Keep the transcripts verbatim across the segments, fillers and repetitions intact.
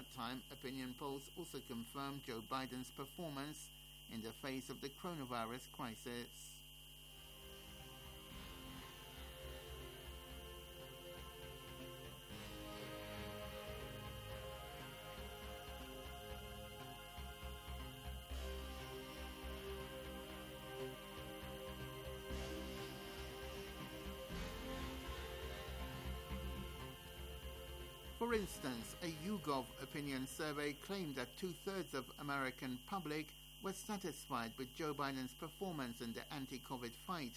that time, opinion polls also confirmed Joe Biden's performance in the face of the coronavirus crisis. For instance, a YouGov opinion survey claimed that two-thirds of American public were satisfied with Joe Biden's performance in the anti-COVID fight.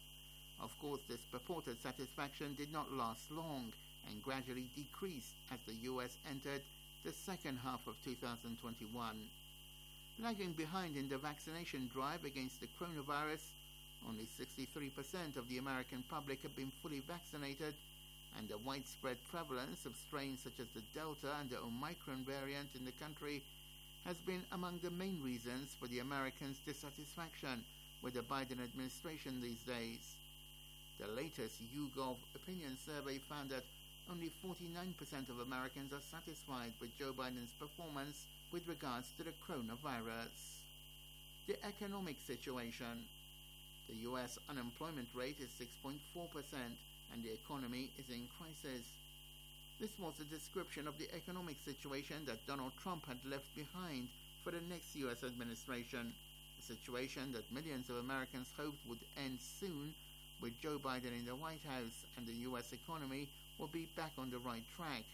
Of course, this purported satisfaction did not last long and gradually decreased as the U S entered the second half of two thousand twenty-one. Lagging behind in the vaccination drive against the coronavirus, only sixty-three percent of the American public have been fully vaccinated, and the widespread prevalence of strains such as the Delta and the Omicron variant in the country has been among the main reasons for the Americans' dissatisfaction with the Biden administration these days. The latest YouGov opinion survey found that only forty-nine percent of Americans are satisfied with Joe Biden's performance with regards to the coronavirus. The economic situation. The U S unemployment rate is six point four percent. And the economy is in crisis. This was a description of the economic situation that Donald Trump had left behind for the next U S administration, a situation that millions of Americans hoped would end soon with Joe Biden in the White House and the U S economy will be back on the right track.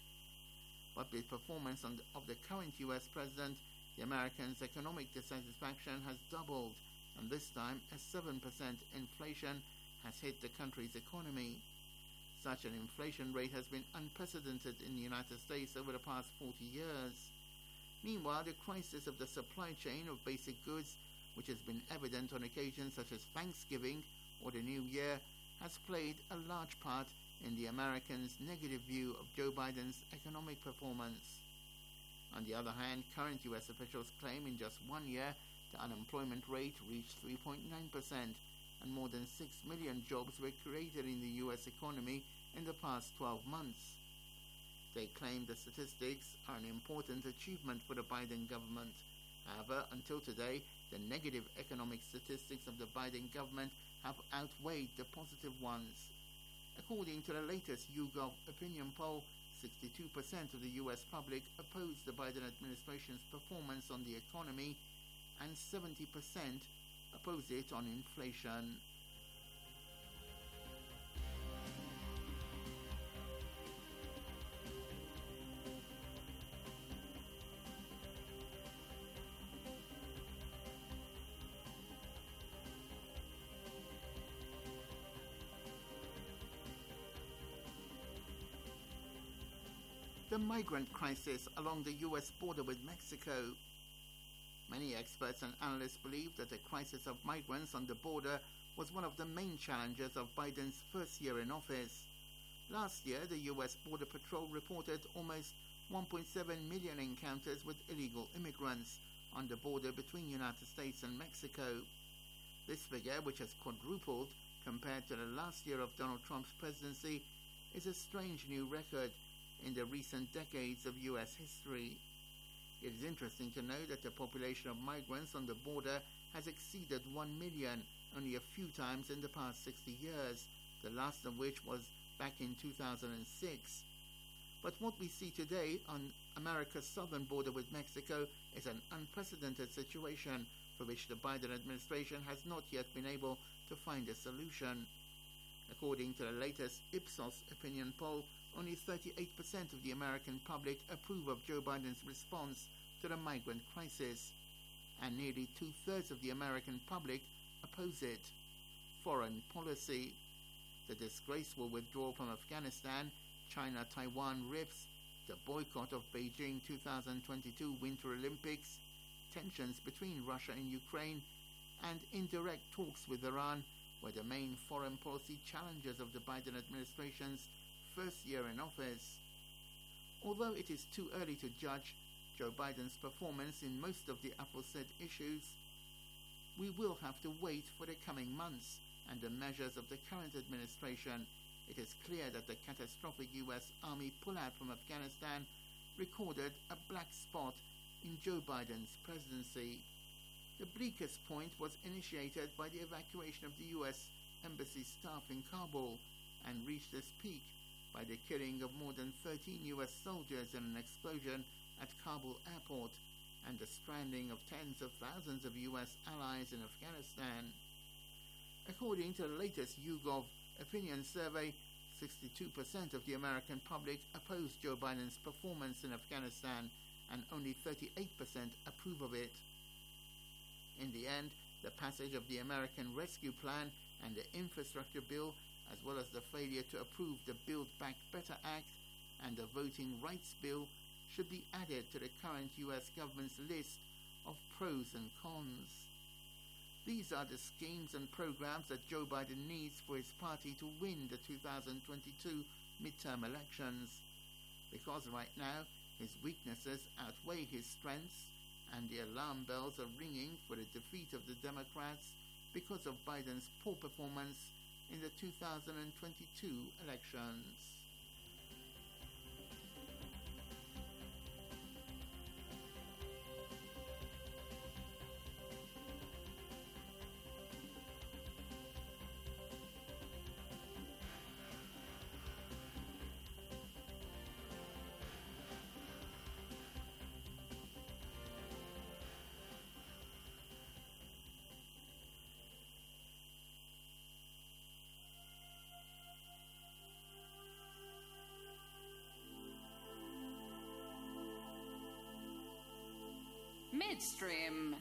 But with performance on the, of the current U S president, the Americans' economic dissatisfaction has doubled, and this time a seven percent inflation has hit the country's economy. Such an inflation rate has been unprecedented in the United States over the past forty years. Meanwhile, the crisis of the supply chain of basic goods, which has been evident on occasions such as Thanksgiving or the New Year, has played a large part in the Americans' negative view of Joe Biden's economic performance. On the other hand, current U S officials claim in just one year the unemployment rate reached three point nine percent, and more than six million jobs were created in the U S economy in the past twelve months. They claim the statistics are an important achievement for the Biden government. However, until today, the negative economic statistics of the Biden government have outweighed the positive ones. According to the latest YouGov opinion poll, sixty-two percent of the U S public opposed the Biden administration's performance on the economy, and seventy percent oppose it on inflation. The migrant crisis along the U S border with Mexico. Many experts and analysts believe that the crisis of migrants on the border was one of the main challenges of Biden's first year in office. Last year, the U S Border Patrol reported almost one point seven million encounters with illegal immigrants on the border between the United States and Mexico. This figure, which has quadrupled compared to the last year of Donald Trump's presidency, is a strange new record in the recent decades of U S history. It is interesting to know that the population of migrants on the border has exceeded one million only a few times in the past sixty years, the last of which was back in two thousand six. But what we see today on America's southern border with Mexico is an unprecedented situation for which the Biden administration has not yet been able to find a solution. According to the latest Ipsos opinion poll, only thirty-eight percent of the American public approve of Joe Biden's response to the migrant crisis, and nearly two-thirds of the American public oppose it. Foreign policy. The disgraceful withdrawal from Afghanistan, China-Taiwan rifts, the boycott of Beijing two thousand twenty-two Winter Olympics, tensions between Russia and Ukraine, and indirect talks with Iran were the main foreign policy challenges of the Biden administration's first year in office. Although it is too early to judge Joe Biden's performance in most of the aforesaid issues, we will have to wait for the coming months and the measures of the current administration. It is clear that the catastrophic U S Army pullout from Afghanistan recorded a black spot in Joe Biden's presidency. The bleakest point was initiated by the evacuation of the U S Embassy staff in Kabul and reached its peak by the killing of more than thirteen U S soldiers in an explosion at Kabul airport and the stranding of tens of thousands of U S allies in Afghanistan. According to the latest YouGov opinion survey, sixty-two percent of the American public opposed Joe Biden's performance in Afghanistan and only thirty-eight percent approve of it. In the end, the passage of the American Rescue Plan and the Infrastructure Bill, as well as the failure to approve the Build Back Better Act and the Voting Rights Bill, should be added to the current U S government's list of pros and cons. These are the schemes and programs that Joe Biden needs for his party to win the two thousand twenty-two midterm elections. Because right now, his weaknesses outweigh his strengths, and the alarm bells are ringing for the defeat of the Democrats because of Biden's poor performance in the two thousand twenty-two elections. Midstream.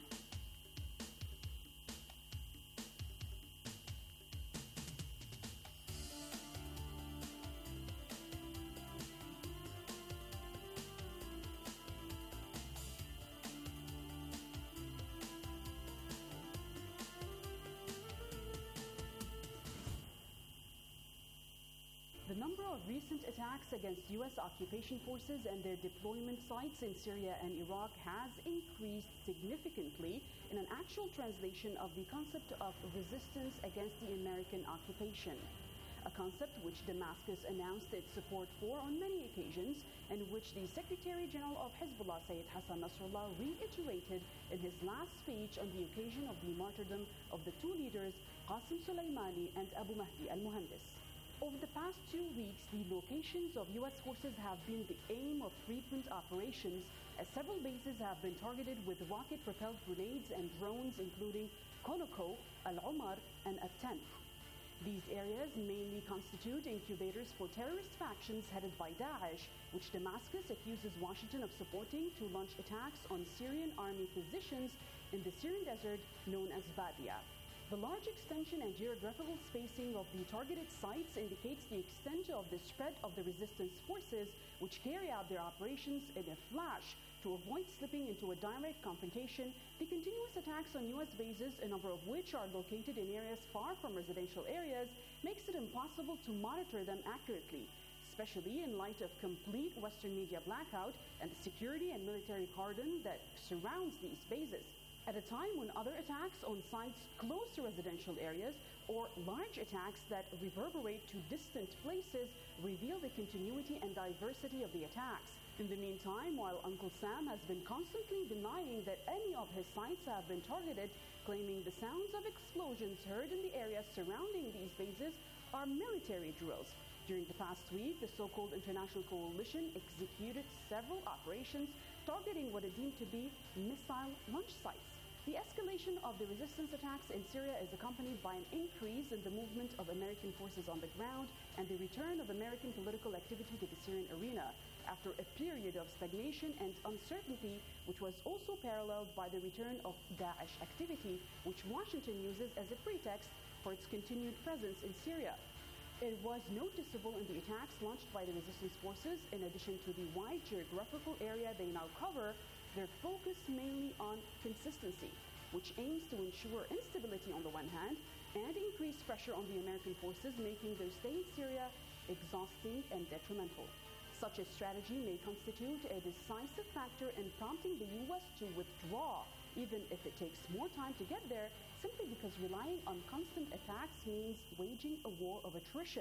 The number of recent attacks against U S occupation forces and their deployment sites in Syria and Iraq has increased significantly in an actual translation of the concept of resistance against the American occupation, a concept which Damascus announced its support for on many occasions, and which the Secretary General of Hezbollah, Sayyid Hassan Nasrallah, reiterated in his last speech on the occasion of the martyrdom of the two leaders, Qasem Soleimani and Abu Mahdi al-Muhandis. Over the past two weeks, the locations of U S forces have been the aim of frequent operations, as several bases have been targeted with rocket-propelled grenades and drones, including Konoko, Al-Umar, and At-Tanf. These areas mainly constitute incubators for terrorist factions headed by Daesh, which Damascus accuses Washington of supporting to launch attacks on Syrian army positions in the Syrian desert known as Badia. The large extension and geographical spacing of the targeted sites indicates the extent of the spread of the resistance forces, which carry out their operations in a flash to avoid slipping into a direct confrontation. The continuous attacks on U S bases, a number of which are located in areas far from residential areas, makes it impossible to monitor them accurately, especially in light of complete Western media blackout and the security and military cordon that surrounds these bases. At a time when other attacks on sites close to residential areas or large attacks that reverberate to distant places reveal the continuity and diversity of the attacks. In the meantime, while Uncle Sam has been constantly denying that any of his sites have been targeted, claiming the sounds of explosions heard in the areas surrounding these bases are military drills. During the past week, the so-called International Coalition executed several operations targeting what it deemed to be missile launch sites. The escalation of the resistance attacks in Syria is accompanied by an increase in the movement of American forces on the ground and the return of American political activity to the Syrian arena after a period of stagnation and uncertainty, which was also paralleled by the return of Daesh activity, which Washington uses as a pretext for its continued presence in Syria. It was noticeable in the attacks launched by the resistance forces. In addition to the wide geographical area they now cover, they're focused mainly on consistency, which aims to ensure instability on the one hand and increase pressure on the American forces, making their stay in Syria exhausting and detrimental. Such a strategy may constitute a decisive factor in prompting the U S to withdraw, even if it takes more time to get there, simply because relying on constant attacks means waging a war of attrition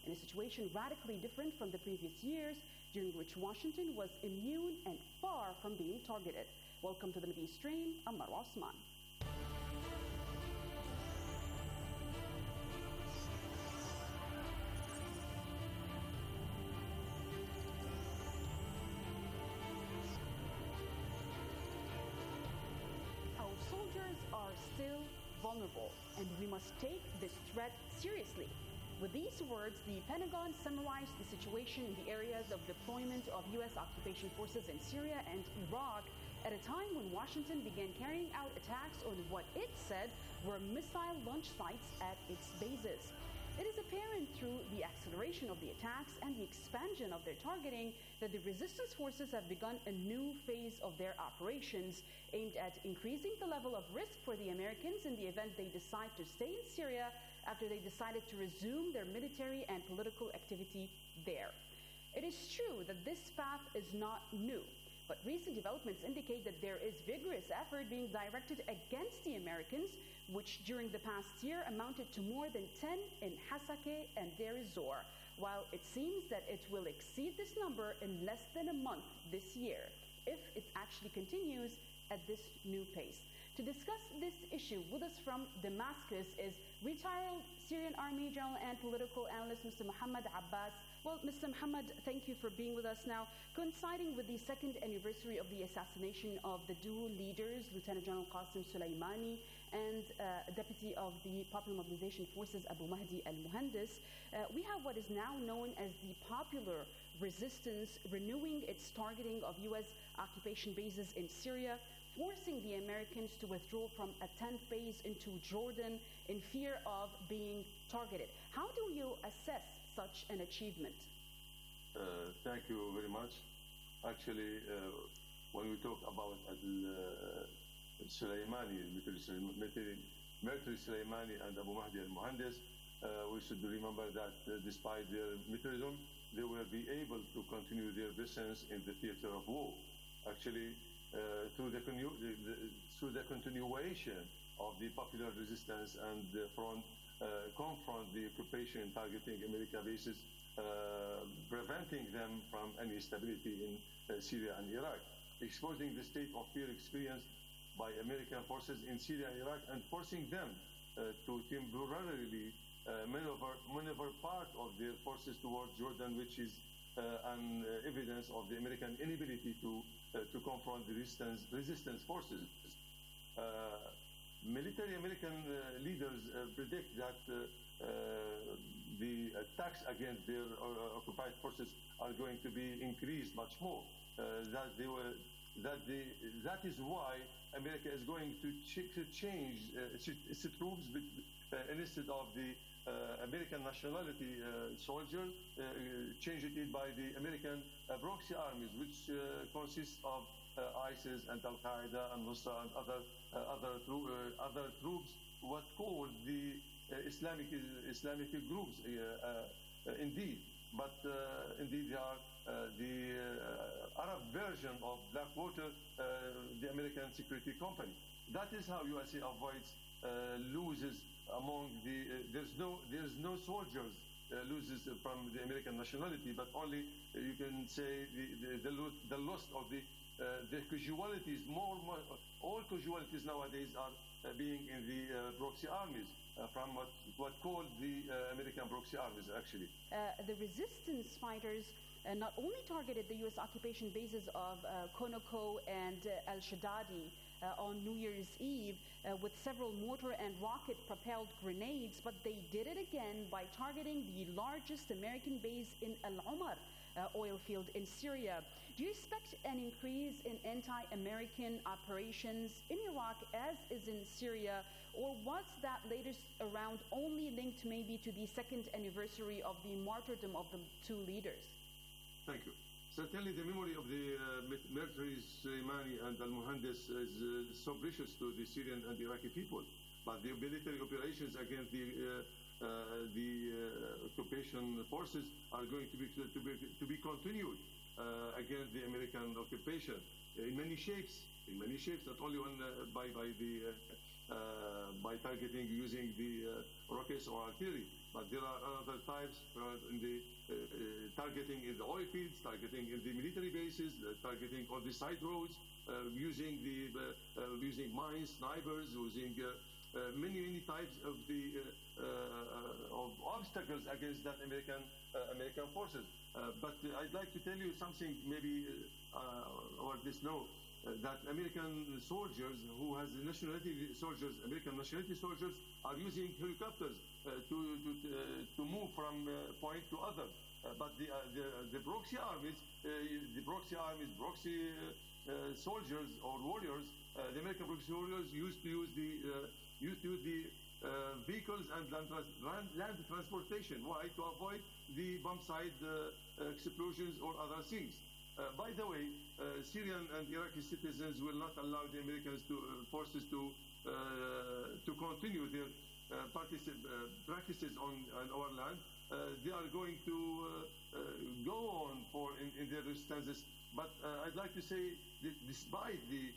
in a situation radically different from the previous years, during which Washington was immune and far from being targeted. Welcome to the Middle East Stream. I'm Marwa Osman. Our soldiers are still vulnerable, and we must take this threat seriously. With these words, the Pentagon summarized the situation in the areas of deployment of U S occupation forces in Syria and Iraq at a time when Washington began carrying out attacks on what it said were missile launch sites at its bases. It is apparent through the acceleration of the attacks and the expansion of their targeting that the resistance forces have begun a new phase of their operations aimed at increasing the level of risk for the Americans in the event they decide to stay in Syria after they decided to resume their military and political activity there. It is true that this path is not new, but recent developments indicate that there is vigorous effort being directed against the Americans, which during the past year amounted to more than ten in Hasakeh and Deir ez-Zor, while it seems that it will exceed this number in less than a month this year, if it actually continues at this new pace. To discuss this issue with us from Damascus is retired Syrian Army General and political analyst Mister Mohammed Abbas. Well, Mister Mohammed, thank you for being with us now. Coinciding with the second anniversary of the assassination of the dual leaders, Lieutenant General Qasem Soleimani and uh, Deputy of the Popular Mobilization Forces Abu Mahdi al-Muhandis, uh, we have what is now known as the Popular Resistance renewing its targeting of U S occupation bases in Syria, forcing the Americans to withdraw from a tenth base into Jordan in fear of being targeted. How do you assess such an achievement? Uh, thank you very much. Actually, uh, when we talk about uh, Soleimani, military, military Soleimani and Abu Mahdi al-Muhandis, uh, we should remember that uh, despite their militarism, they will be able to continue their presence in the theater of war. Actually, uh, through, the the, the, through the continuation of the popular resistance and the front, uh, confront the occupation targeting American bases, uh, preventing them from any stability in uh, Syria and Iraq, exposing the state of fear experienced by American forces in Syria and Iraq, and forcing them uh, to temporarily uh, maneuver, maneuver part of their forces towards Jordan, which is uh, an uh, evidence of the American inability to uh, to confront the resistance, resistance forces. Uh, military American uh, leaders uh, predict that uh, uh, the attacks against their uh, occupied forces are going to be increased much more. Uh, that they were, that they, that is why America is going to, ch to change uh, its, its troops with, uh, instead of the uh, American nationality uh, soldiers, uh, change it by the American uh, proxy armies, which uh, consists of uh, ISIS and Al Qaeda and Nusra and other uh, other, tro uh, other troops, what called the uh, Islamic Islamic groups, uh, uh, indeed. But uh, indeed, they are uh, the uh, Arab version of Blackwater, uh, the American security company. That is how U S A avoids uh, loses among the. Uh, there's no there's no soldiers uh, loses from the American nationality, but only uh, you can say the the, the, the loss of the uh, the casualties. More, more all casualties nowadays are uh, being in the uh, proxy armies. Uh, from what, what called the uh, American proxy armies, actually. Uh, the resistance fighters uh, not only targeted the U S occupation bases of uh, Konoko and uh, Al-Shadadi uh, on New Year's Eve uh, with several mortar and rocket-propelled grenades, but they did it again by targeting the largest American base in Al-Umar uh, oil field in Syria. Do you expect an increase in anti-American operations in Iraq as is in Syria, or was that latest round only linked maybe to the second anniversary of the martyrdom of the two leaders? Thank you. Certainly the memory of the uh, military Soleimani and al-Muhandis is uh, so precious to the Syrian and Iraqi people. But the military operations against the uh, uh, the uh, occupation forces are going to be to be, to be continued uh, against the American occupation in many shapes. In many shapes, not only on, uh, by by the uh, uh, by targeting using the uh, rockets or artillery, but there are other types uh, in the uh, uh, targeting in the oil fields, targeting in the military bases, uh, targeting on the side roads, uh, using the uh, uh, using mines, snipers, using uh, uh, many many types of the uh, uh, of obstacles against that American uh, American forces. Uh, but uh, I'd like to tell you something, maybe uh, or this no. Uh, that American soldiers who has nationality soldiers, American nationality soldiers are using helicopters uh, to to, uh, to move from uh, point to other. Uh, but the, uh, the the proxy armies, uh, the proxy armies, proxy uh, uh, soldiers or warriors, uh, the American proxy warriors used to use the uh, used to use the uh, vehicles and land, land, land transportation. Why? To avoid the bomb site uh, explosions or other things. Uh, by the way, uh, Syrian and Iraqi citizens will not allow the Americans to uh, forces to uh, to continue their uh, particip- uh, practices on, on our land. Uh, they are going to uh, uh, go on for in, in their resistances. But uh, I'd like to say that despite the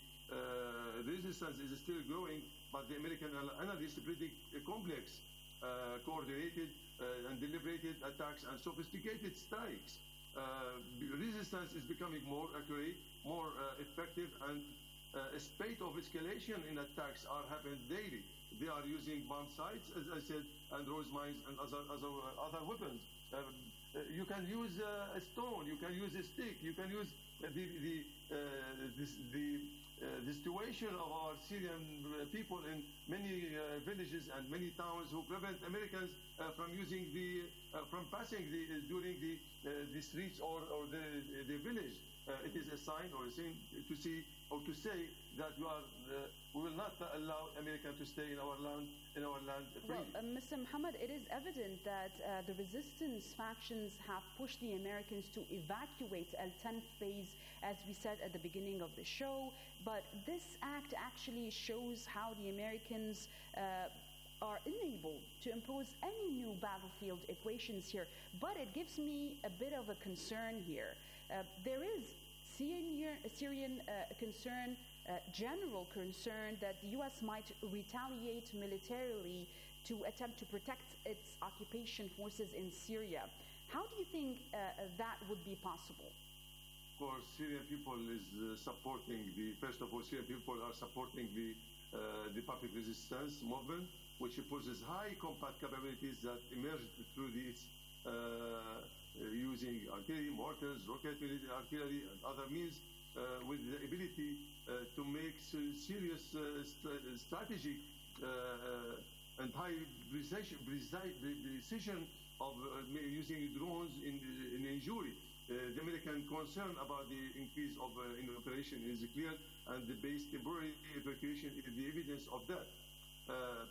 uh, resistance is still growing, but the American analysts predict a complex, uh, coordinated uh, and deliberated attacks and sophisticated strikes. Uh, resistance is becoming more accurate, more uh, effective, and uh, a spate of escalation in attacks are happening daily. They are using bomb sites, as I said, and rose mines and other other, uh, other weapons. Uh, uh, you can use uh, a stone, you can use a stick, you can use uh, the the uh, this, the uh, the situation of our Syrian uh, people in many uh, villages and many towns who prevent Americans uh, from using the uh, from passing the uh, during the uh, the streets or or the the village. Uh, it is a sign or a thing to see or to say that we are uh, we will not allow Americans to stay in our land in our land freely. Well, uh, Mister Mohammed, it is evident that uh, the resistance factions have pushed the Americans to evacuate Al Tanf base, as we said at the beginning of the show. But this act actually shows how the Americans uh, are unable to impose any new battlefield equations here. But it gives me a bit of a concern here. Uh, there is Syrian, Syrian uh, concern, uh, general concern that the U S might retaliate militarily to attempt to protect its occupation forces in Syria. How do you think uh, that would be possible? Of course, Syrian people is uh, supporting the, first of all, Syrian people are supporting the, uh, the public resistance movement, which possesses high combat capabilities that emerged through these uh, uh, using artillery, mortars, rocket artillery, and other means, uh, with the ability uh, to make serious uh, st- strategic uh, and high precision, precision of uh, using drones in, in injury. Uh, the American concern about the increase of uh, in operation is clear, and the base temporary evacuation is the evidence of that. Uh,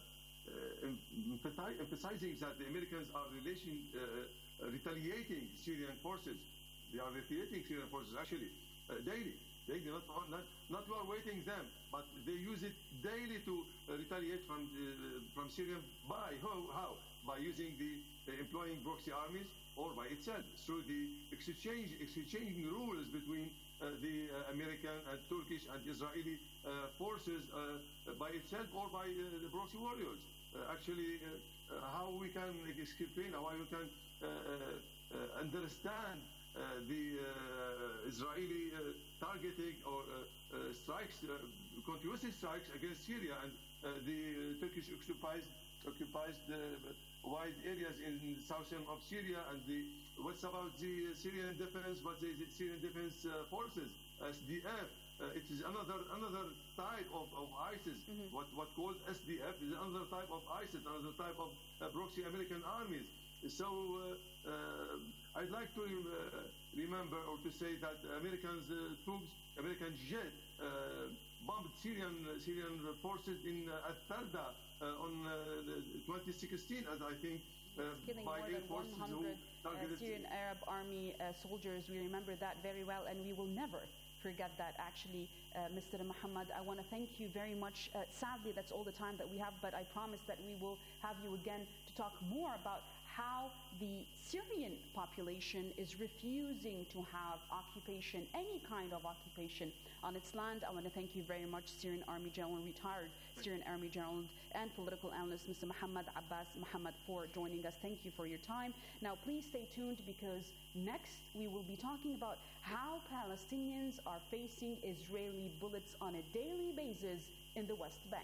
uh, emphasizing that the Americans are relation, uh, retaliating Syrian forces. They are retaliating Syrian forces actually uh, daily. Daily, not, not not we are waiting them, but they use it daily to uh, retaliate from uh, from Syria. By how? How? By using the uh, employing proxy armies, or by itself through the exchange exchanging rules between uh, the uh, American and Turkish and Israeli uh, forces uh, by itself or by uh, the proxy warriors. Uh, actually, uh, uh, how we can explain, how we can uh, uh, understand uh, the uh, Israeli uh, targeting or uh, uh, strikes, uh, continuous strikes against Syria, and uh, the uh, Turkish occupies occupies the wide areas in southern of Syria, and the what's about the Syrian defense? What the Syrian defense uh, forces, S D F? Uh, it is another another type of, of ISIS. Mm-hmm. What what called S D F is another type of ISIS, another type of uh, proxy American armies. So uh, uh, I'd like to uh, remember or to say that American uh, troops, American jet uh, bombed Syrian uh, Syrian forces in uh, Al-Farda uh, on uh, twenty sixteen, as I think. Uh, Killing by more than one hundred uh, Syrian Arab army uh, soldiers. We remember that very well, and we will never forget that. Actually, uh, Mister Mohammed, I want to thank you very much. Uh, sadly, that's all the time that we have, but I promise that we will have you again to talk more about how the Syrian population is refusing to have occupation, any kind of occupation on its land. I want to thank you very much, Syrian Army General, retired Syrian Army General and political analyst, Mister Muhammad Abbas Muhammad, for joining us. Thank you for your time. Now, please stay tuned, because next we will be talking about how Palestinians are facing Israeli bullets on a daily basis in the West Bank.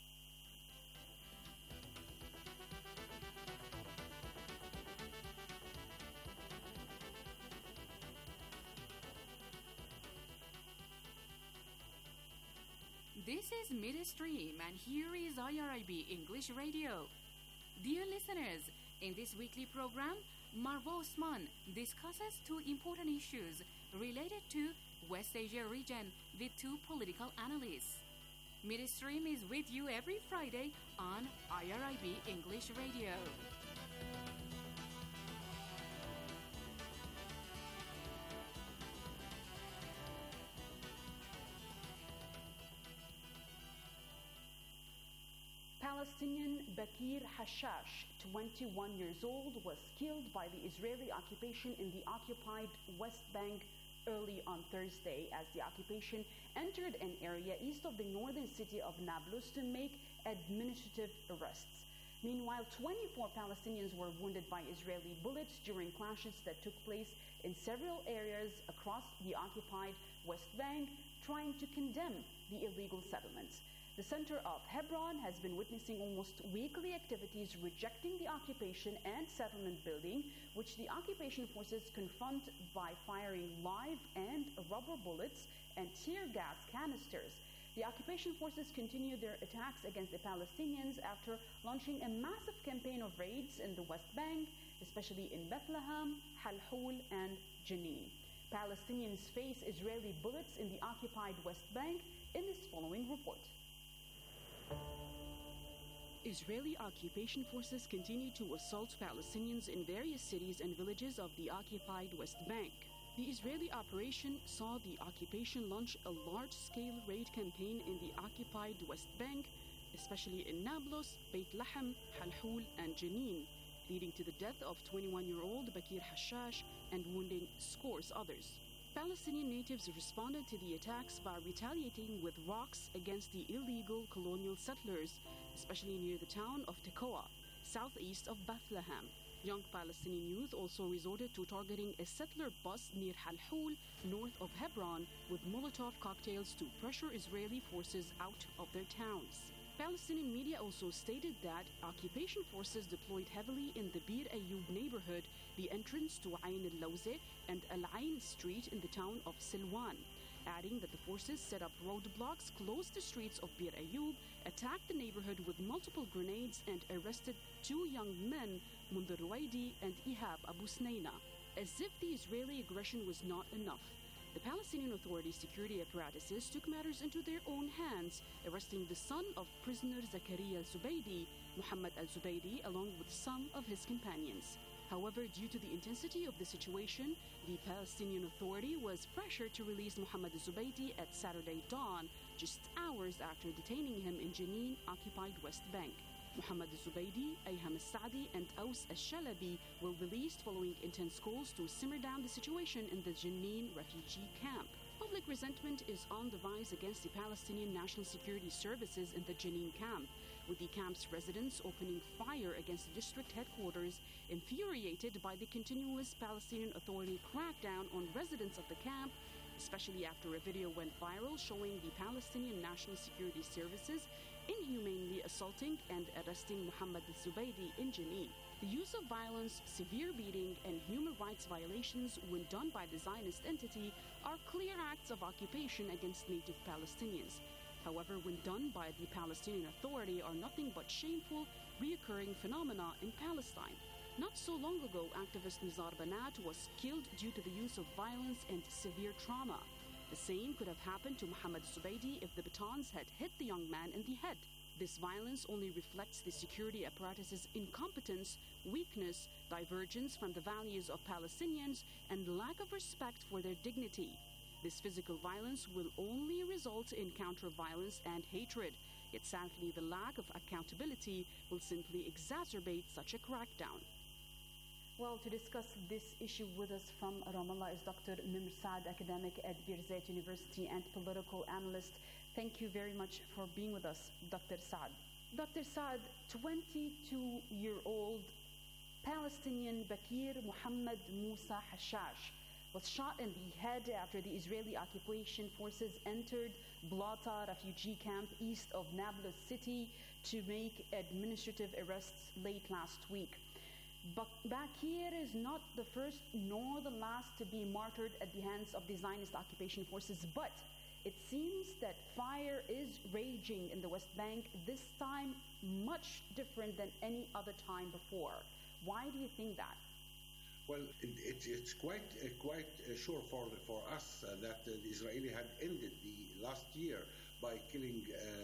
This is Midstream, and here is I R I B English Radio. Dear listeners, in this weekly program, Marwa Osman discusses two important issues related to West Asia region with two political analysts. Midstream is with you every Friday on I R I B English Radio. Palestinian Bakir Hashash, twenty-one years old, was killed by the Israeli occupation in the occupied West Bank early on Thursday as the occupation entered an area east of the northern city of Nablus to make administrative arrests. Meanwhile, twenty-four Palestinians were wounded by Israeli bullets during clashes that took place in several areas across the occupied West Bank, trying to condemn the illegal settlements. The center of Hebron has been witnessing almost weekly activities rejecting the occupation and settlement building, which the occupation forces confront by firing live and rubber bullets and tear gas canisters. The occupation forces continue their attacks against the Palestinians after launching a massive campaign of raids in the West Bank, especially in Bethlehem, Halhul, and Jenin. Palestinians face Israeli bullets in the occupied West Bank in this following report. Israeli occupation forces continue to assault Palestinians in various cities and villages of the occupied West Bank. The Israeli operation saw the occupation launch a large-scale raid campaign in the occupied West Bank, especially in Nablus, Beit Lahem, Halhul, and Jenin, leading to the death of twenty-one-year-old Bakir Hashash and wounding scores others. Palestinian natives responded to the attacks by retaliating with rocks against the illegal colonial settlers, especially near the town of Tekoa, southeast of Bethlehem. Young Palestinian youth also resorted to targeting a settler bus near Halhul, north of Hebron, with Molotov cocktails to pressure Israeli forces out of their towns. Palestinian media also stated that occupation forces deployed heavily in the Bir Ayyub neighborhood, the entrance to Ain al-Lawzeh and Al-Ain Street in the town of Silwan, adding that the forces set up roadblocks, closed the streets of Bir Ayyub, attacked the neighborhood with multiple grenades, and arrested two young men, Mundir Ruwaidi and Ihab Abu Snaina. As if the Israeli aggression was not enough, the Palestinian Authority's security apparatuses took matters into their own hands, arresting the son of prisoner Zakaria al-Zubaydi, Muhammad al-Zubaydi, along with some of his companions. However, due to the intensity of the situation, the Palestinian Authority was pressured to release Muhammad al-Zubaydi at Saturday dawn, just hours after detaining him in Jenin-occupied West Bank. Muhammad al-Zubaydi, Ayham al-Sa'di, and Aus al-Shalabi were released following intense calls to simmer down the situation in the Jenin refugee camp. Public resentment is on the rise against the Palestinian National Security Services in the Jenin camp, with the camp's residents opening fire against the district headquarters, infuriated by the continuous Palestinian Authority crackdown on residents of the camp, especially after a video went viral showing the Palestinian National Security Services inhumanely assaulting and arresting Muhammad al-Zubaydi in Jenin. The use of violence, severe beating, and human rights violations when done by the Zionist entity are clear acts of occupation against native Palestinians. However, when done by the Palestinian Authority, are nothing but shameful, reoccurring phenomena in Palestine. Not so long ago, activist Nizar Banat was killed due to the use of violence and severe trauma. The same could have happened to Muhammad al-Zubaydi if the batons had hit the young man in the head. This violence only reflects the security apparatus's incompetence, weakness, divergence from the values of Palestinians, and lack of respect for their dignity. This physical violence will only result in counter-violence and hatred, yet sadly the lack of accountability will simply exacerbate such a crackdown. Well, to discuss this issue with us from Ramallah is Doctor Nimr Saad, academic at Birzeit University and political analyst. Thank you very much for being with us, Doctor Saad. Doctor Saad, twenty-two-year-old Palestinian Bakir Muhammad Musa Hashash was shot in the head after the Israeli occupation forces entered Blata refugee camp east of Nablus city to make administrative arrests late last week. Bakir is not the first nor the last to be martyred at the hands of the Zionist occupation forces, but it seems that fire is raging in the West Bank, this time much different than any other time before. Why do you think that? Well, it, it, it's quite uh, quite uh, sure for for us uh, that uh, the Israeli had ended the last year by killing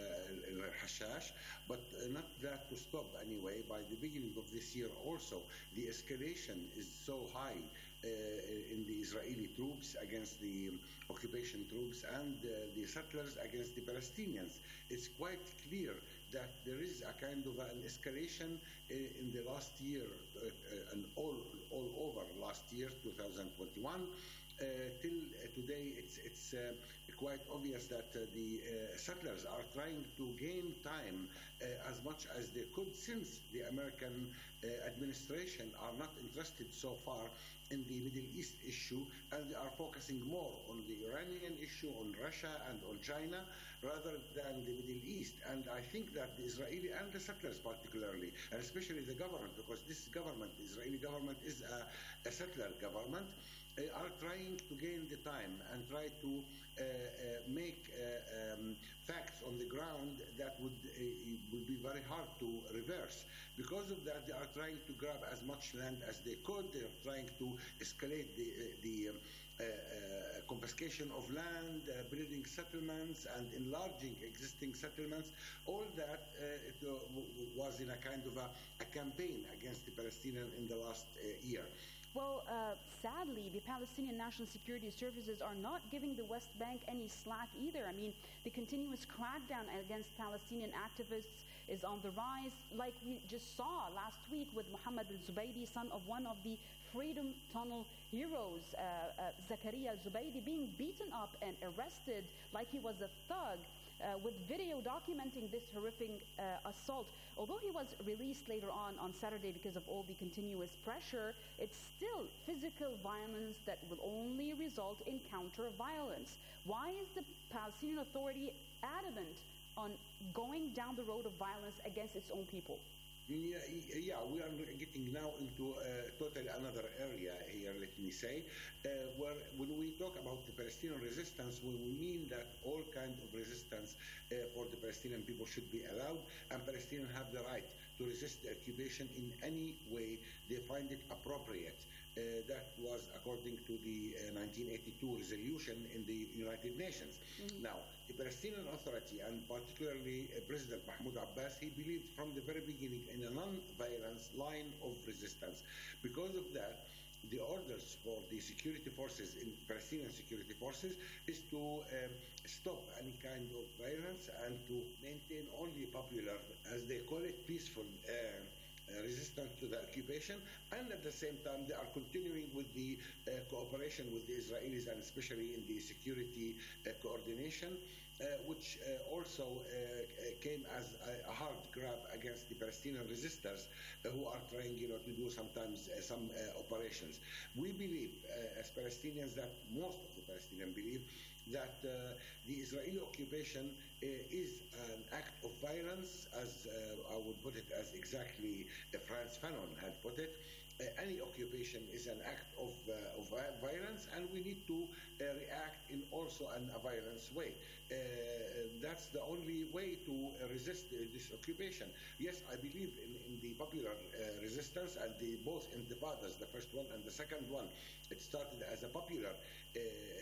uh, Hashash, but uh, not that to stop anyway. By the beginning of this year also, the escalation is so high uh, in the Israeli troops against the um, occupation troops and uh, the settlers against the Palestinians. It's quite clear that there is a kind of an escalation uh, in the last year uh, uh, and all all over last year, two thousand twenty-one. Uh, till uh, today, it's it's uh, quite obvious that uh, the uh, settlers are trying to gain time uh, as much as they could, since the American uh, administration are not interested so far in the Middle East issue, and they are focusing more on the Iranian issue, on Russia and on China, rather than the Middle East. And I think that the Israeli and the settlers particularly, and especially the government, because this government, the Israeli government, is a, a settler government, uh, are trying to gain the time and try to uh, uh, make uh, um, facts on the ground that would, uh, would be very hard to reverse. Because of that, they are trying to grab as much land as they could. They are trying to escalate the, uh, the um, uh, uh, confiscation of land, uh, building settlements and enlarging existing settlements. All that uh, it, uh, w- was in a kind of a, a campaign against the Palestinians in the last uh, year. Well, uh, sadly, the Palestinian National Security Services are not giving the West Bank any slack either. I mean, the continuous crackdown against Palestinian activists is on the rise, like we just saw last week with Mohammed al-Zubaydi, son of one of the Freedom Tunnel heroes, uh, uh, Zakaria al-Zubaydi, being beaten up and arrested like he was a thug. Uh, with video documenting this horrific uh, assault. Although he was released later on on Saturday because of all the continuous pressure, it's still physical violence that will only result in counter-violence. Why is the Palestinian Authority adamant on going down the road of violence against its own people? Yeah, yeah, we are getting now into uh, totally another area here, let me say, uh, where when we talk about the Palestinian resistance, we mean that all kinds of resistance uh, for the Palestinian people should be allowed, and Palestinians have the right to resist the occupation in any way they find it appropriate. Uh, that was according to the uh, nineteen eighty-two resolution in the United Nations. Mm-hmm. Now, the Palestinian Authority, and particularly uh, President Mahmoud Abbas, he believed from the very beginning in a non-violence line of resistance. Because of that, the orders for the security forces, in Palestinian security forces, is to um, stop any kind of violence and to maintain only popular, as they call it, peaceful uh, Uh, resistance to the occupation, and at the same time they are continuing with the uh, cooperation with the Israelis, and especially in the security uh, coordination, uh, which uh, also uh, came as a, a hard grab against the Palestinian resistors uh, who are trying, you know, to do sometimes uh, some uh, operations. We believe, uh, as Palestinians, that most of the Palestinians believe that uh, the Israeli occupation uh, is an act of violence, as uh, I would put it, as exactly uh, Frantz Fanon had put it. Uh, any occupation is an act of, uh, of violence, and we need to uh, react in also an, a violence way. Uh, that's the only way to uh, resist uh, this occupation. Yes, I believe in, in the popular uh, resistance, and the both intifadas, the first one and the second one, it started as a popular uh,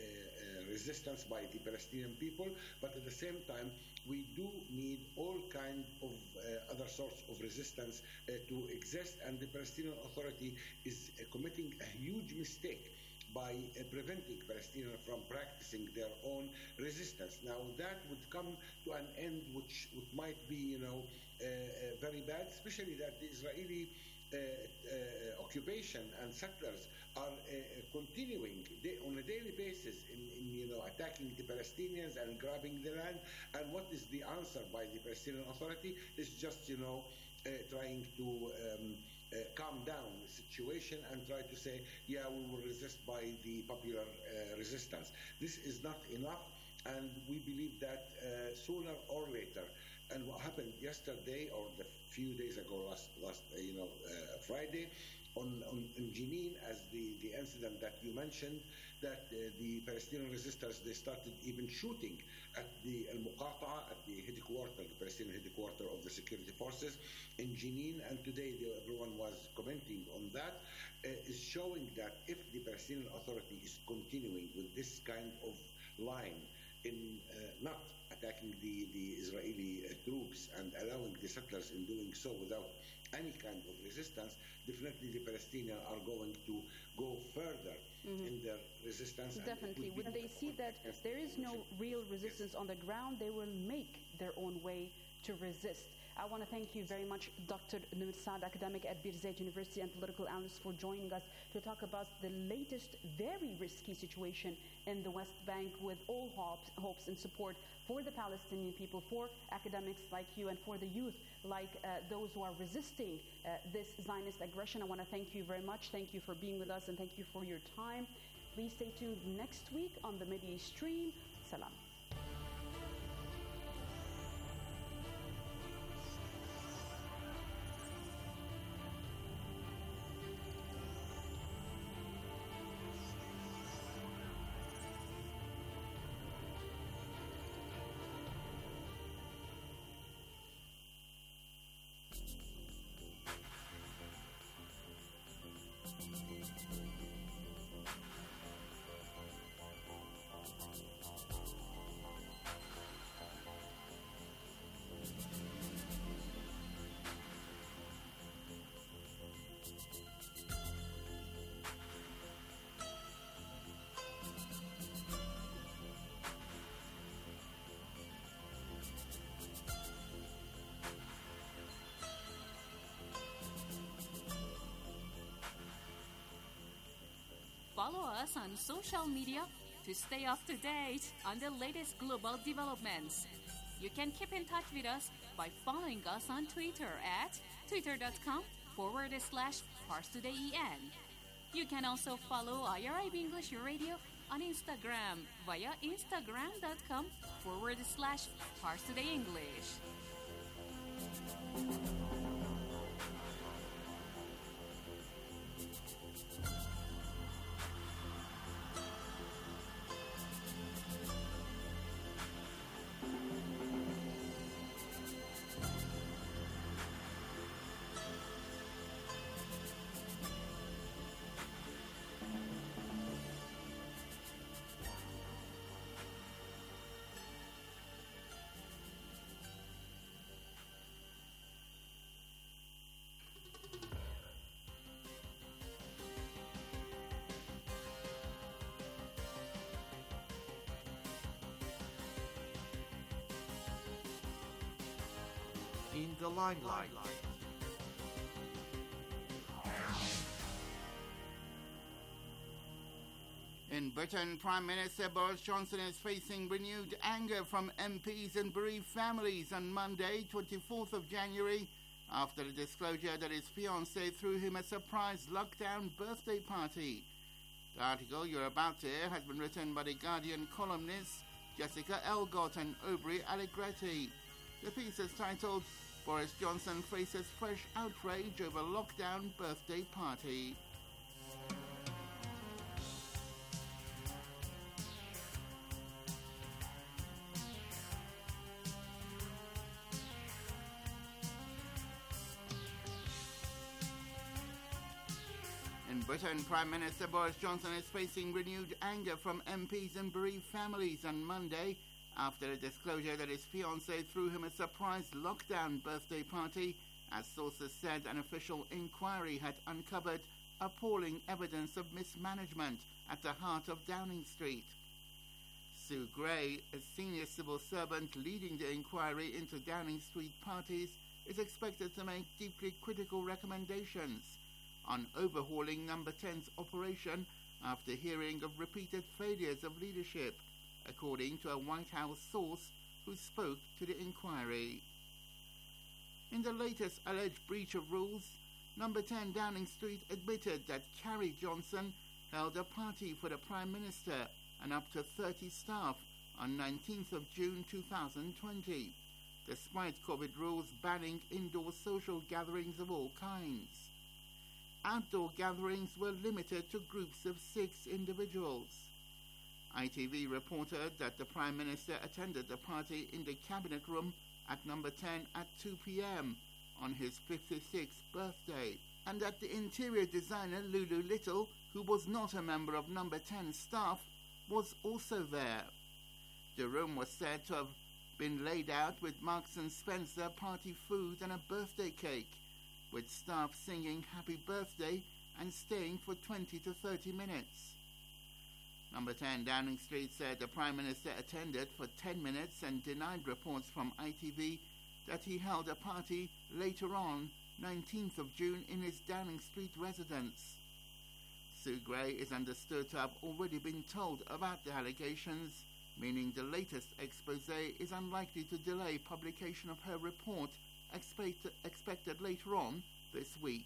resistance by the Palestinian people, but at the same time, we do need all kinds of uh, other sorts of resistance uh, to exist, and the Palestinian Authority is uh, committing a huge mistake by uh, preventing Palestinians from practicing their own resistance. Now, that would come to an end which, which might be, you know, uh, uh, very bad, especially that the Israeli uh, uh, occupation and settlers are uh, continuing they, on a daily basis in, in you know attacking the Palestinians and grabbing the land. And what is the answer by the Palestinian Authority? Is just you know uh, trying to um, uh, calm down the situation and try to say, yeah, we will resist by the popular uh, resistance. This is not enough, and we believe that uh, sooner or later. And what happened yesterday or the few days ago, last last uh, you know uh, Friday, on, on in Jenin, as the, the incident that you mentioned, that uh, the Palestinian resistors, they started even shooting at the Al Muqata'a, at the headquarters, the Palestinian headquarters of the security forces in Jenin. And today the, everyone was commenting on that, uh, is showing that if the Palestinian Authority is continuing with this kind of line in uh, not attacking the, the Israeli uh, troops and allowing the settlers in doing so without any kind of resistance, definitely the Palestinians are going to go further mm-hmm. in their resistance. Definitely. When they see that there is no real resistance on the ground, they will make their own way to resist. I want to thank you very much, Doctor Namir Saad, academic at Birzeit University and political analyst, for joining us to talk about the latest very risky situation in the West Bank, with all hopes, hopes and support for the Palestinian people, for academics like you, and for the youth like uh, those who are resisting uh, this Zionist aggression. I want to thank you very much. Thank you for being with us, and thank you for your time. Please stay tuned next week on the Mideast Stream. Salam. Follow us on social media to stay up to date on the latest global developments. You can keep in touch with us by following us on Twitter at twitter.com forward slash ParsTodayEN. You can also follow I R I B English Radio on Instagram via instagram.com forward slash ParsTodayEnglish. In the limelight. In Britain, Prime Minister Boris Johnson is facing renewed anger from M Ps and bereaved families on Monday, twenty-fourth of January, after the disclosure that his fiancée threw him a surprise lockdown birthday party. The article you're about to hear has been written by The Guardian columnists Jessica Elgott and Aubrey Allegretti. The piece is titled, Boris Johnson faces fresh outrage over lockdown birthday party. In Britain, Prime Minister Boris Johnson is facing renewed anger from M Ps and bereaved families on Monday after a disclosure that his fiancée threw him a surprise lockdown birthday party, as sources said an official inquiry had uncovered appalling evidence of mismanagement at the heart of Downing Street. Sue Gray, a senior civil servant leading the inquiry into Downing Street parties, is expected to make deeply critical recommendations on overhauling Number ten's operation after hearing of repeated failures of leadership, according to a White House source who spoke to the inquiry. In the latest alleged breach of rules, Number ten Downing Street admitted that Carrie Johnson held a party for the Prime Minister and up to thirty staff on nineteenth of June two thousand twenty, despite COVID rules banning indoor social gatherings of all kinds. Outdoor gatherings were limited to groups of six individuals. I T V reported that the Prime Minister attended the party in the Cabinet Room at Number ten at two p.m. on his fifty-sixth birthday, and that the interior designer Lulu Little, who was not a member of Number ten staff, was also there. The room was said to have been laid out with Marks and Spencer party food and a birthday cake, with staff singing Happy Birthday and staying for twenty to thirty minutes. Number ten Downing Street said the Prime Minister attended for ten minutes and denied reports from I T V that he held a party later on, nineteenth of June, in his Downing Street residence. Sue Gray is understood to have already been told about the allegations, meaning the latest expose is unlikely to delay publication of her report, expect, expected later on this week.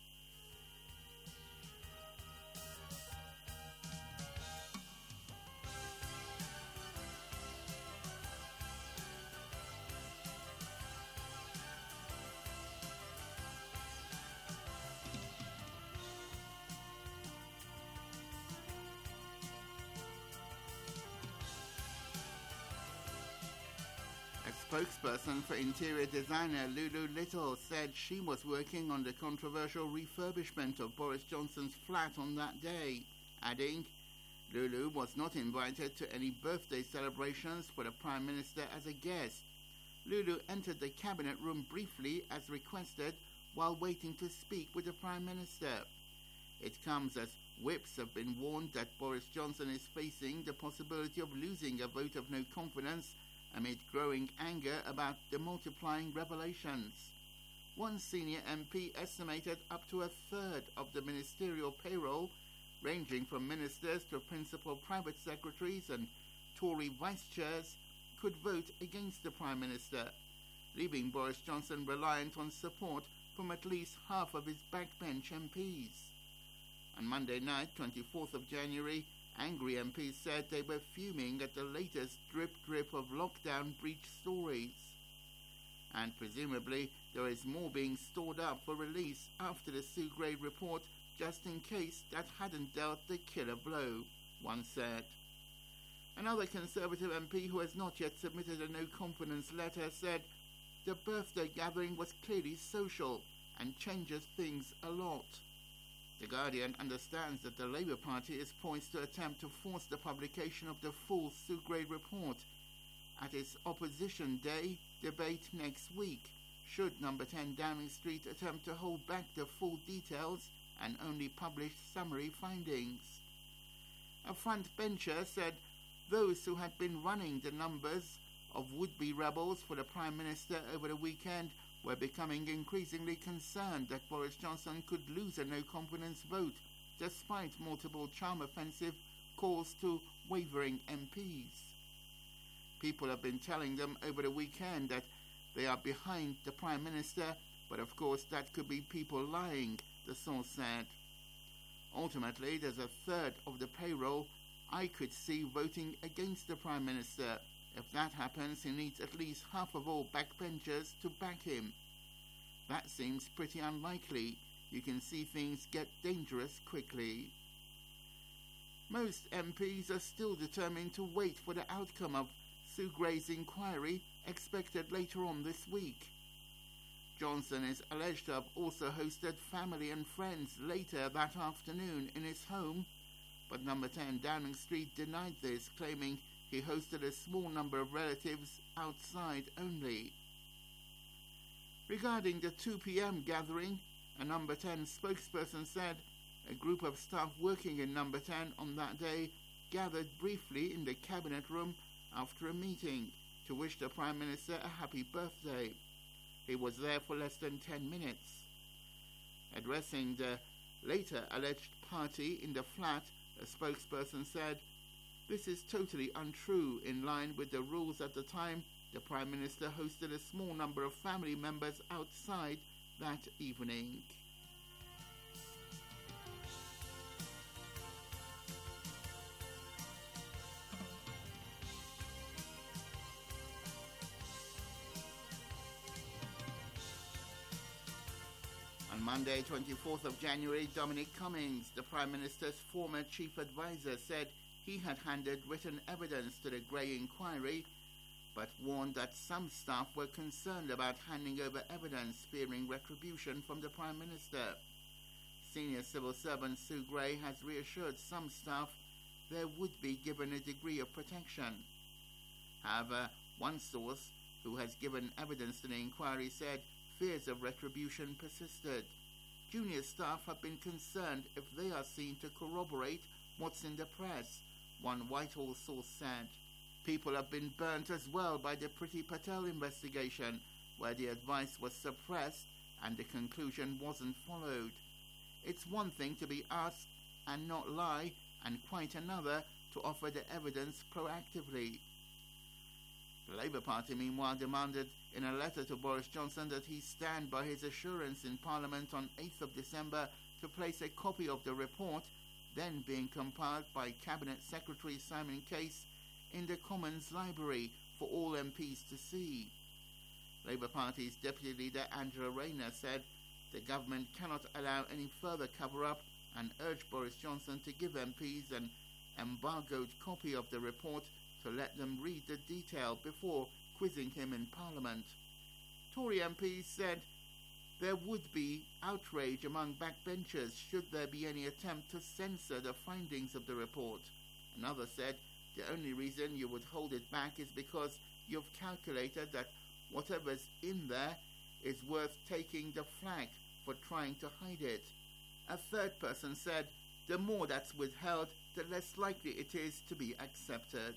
Spokesperson for interior designer Lulu Little said she was working on the controversial refurbishment of Boris Johnson's flat on that day, adding, Lulu was not invited to any birthday celebrations for the Prime Minister as a guest. Lulu entered the Cabinet Room briefly as requested while waiting to speak with the Prime Minister. It comes as whips have been warned that Boris Johnson is facing the possibility of losing a vote of no confidence amid growing anger about the multiplying revelations. One senior M P estimated up to a third of the ministerial payroll, ranging from ministers to principal private secretaries and Tory vice chairs, could vote against the Prime Minister, leaving Boris Johnson reliant on support from at least half of his backbench M Ps. On Monday night, twenty-fourth of January, angry M Ps said they were fuming at the latest drip-drip of lockdown breach stories. And presumably, there is more being stored up for release after the Sue Gray report, just in case that hadn't dealt the killer blow, one said. Another Conservative M P who has not yet submitted a no-confidence letter said, the birthday gathering was clearly social and changes things a lot. The Guardian understands that the Labour Party is poised to attempt to force the publication of the full Sue Gray report at its Opposition Day debate next week, should Number ten Downing Street attempt to hold back the full details and only publish summary findings. A front bencher said those who had been running the numbers of would-be rebels for the Prime Minister over the weekend were becoming increasingly concerned that Boris Johnson could lose a no-confidence vote, despite multiple charm-offensive calls to wavering M Ps. People have been telling them over the weekend that they are behind the Prime Minister, but of course that could be people lying, the source said. Ultimately, there's a third of the payroll I could see voting against the Prime Minister. If that happens, he needs at least half of all backbenchers to back him. That seems pretty unlikely. You can see things get dangerous quickly. Most M Ps are still determined to wait for the outcome of Sue Gray's inquiry, expected later on this week. Johnson is alleged to have also hosted family and friends later that afternoon in his home, but Number ten Downing Street denied this, claiming he hosted a small number of relatives outside only. Regarding the two p.m. gathering, a Number ten spokesperson said a group of staff working in Number ten on that day gathered briefly in the Cabinet Room after a meeting to wish the Prime Minister a happy birthday. He was there for less than ten minutes. Addressing the later alleged party in the flat, a spokesperson said, "This is totally untrue. In line with the rules at the time, the Prime Minister hosted a small number of family members outside that evening." On Monday, twenty-fourth of January, Dominic Cummings, the Prime Minister's former chief advisor, said he had handed written evidence to the Grey inquiry, but warned that some staff were concerned about handing over evidence, fearing retribution from the Prime Minister. Senior civil servant Sue Gray has reassured some staff they would be given a degree of protection. However, one source who has given evidence to the inquiry said fears of retribution persisted. Junior staff have been concerned if they are seen to corroborate what's in the press, one Whitehall source said. People have been burnt as well by the Priti Patel investigation, where the advice was suppressed and the conclusion wasn't followed. It's one thing to be asked and not lie, and quite another to offer the evidence proactively. The Labour Party, meanwhile, demanded in a letter to Boris Johnson that he stand by his assurance in Parliament on eighth of December to place a copy of the report, then being compiled by Cabinet Secretary Simon Case, in the Commons Library for all M Ps to see. Labour Party's Deputy Leader Angela Rayner said the government cannot allow any further cover-up and urged Boris Johnson to give M Ps an embargoed copy of the report to let them read the detail before quizzing him in Parliament. Tory M Ps said there would be outrage among backbenchers should there be any attempt to censor the findings of the report. Another said the only reason you would hold it back is because you've calculated that whatever's in there is worth taking the flak for trying to hide it. A third person said the more that's withheld, the less likely it is to be accepted.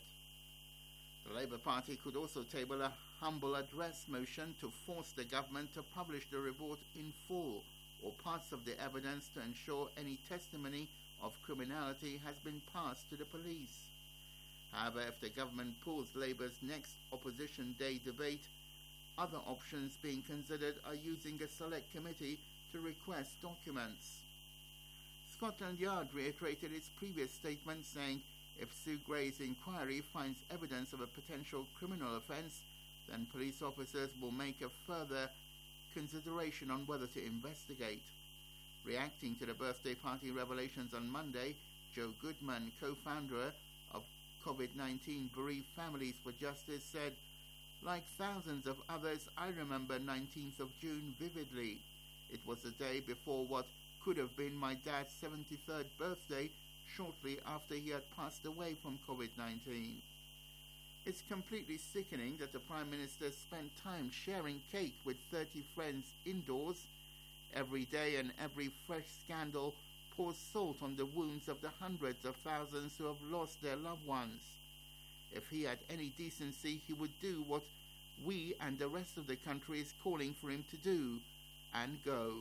The Labour Party could also table a humble address motion to force the government to publish the report in full or parts of the evidence to ensure any testimony of criminality has been passed to the police. However, if the government pulls Labour's next Opposition Day debate, other options being considered are using a select committee to request documents. Scotland Yard reiterated its previous statement saying if Sue Gray's inquiry finds evidence of a potential criminal offence, then police officers will make a further consideration on whether to investigate. Reacting to the birthday party revelations on Monday, Joe Goodman, co-founder of COVID nineteen Bereaved Families for Justice, said, "Like thousands of others, I remember nineteenth of June vividly. It was the day before what could have been my dad's seventy-third birthday, shortly after he had passed away from COVID nineteen. It's completely sickening that the Prime Minister spent time sharing cake with thirty friends indoors. Every day and every fresh scandal pours salt on the wounds of the hundreds of thousands who have lost their loved ones. If he had any decency, he would do what we and the rest of the country is calling for him to do, and go."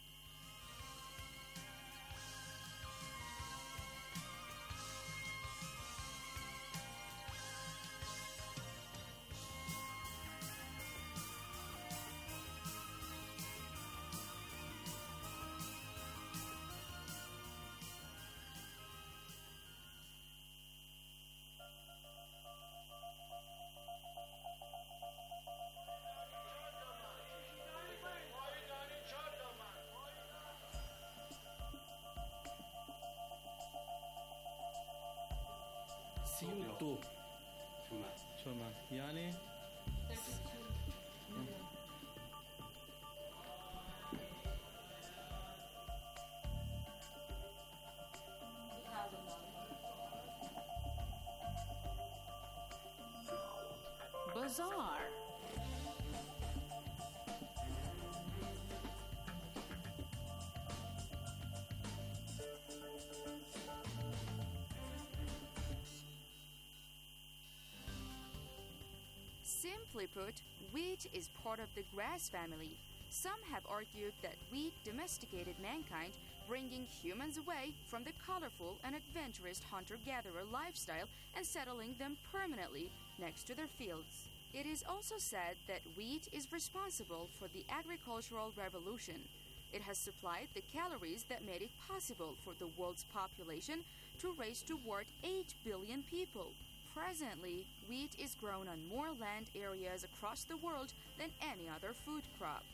سيوتو شو ما يعني Bazaar. Simply put, wheat is part of the grass family. Some have argued that wheat domesticated mankind, bringing humans away from the colorful and adventurous hunter-gatherer lifestyle and settling them permanently next to their fields. It is also said that wheat is responsible for the agricultural revolution. It has supplied the calories that made it possible for the world's population to raise toward eight billion people. Presently, wheat is grown on more land areas across the world than any other food crop.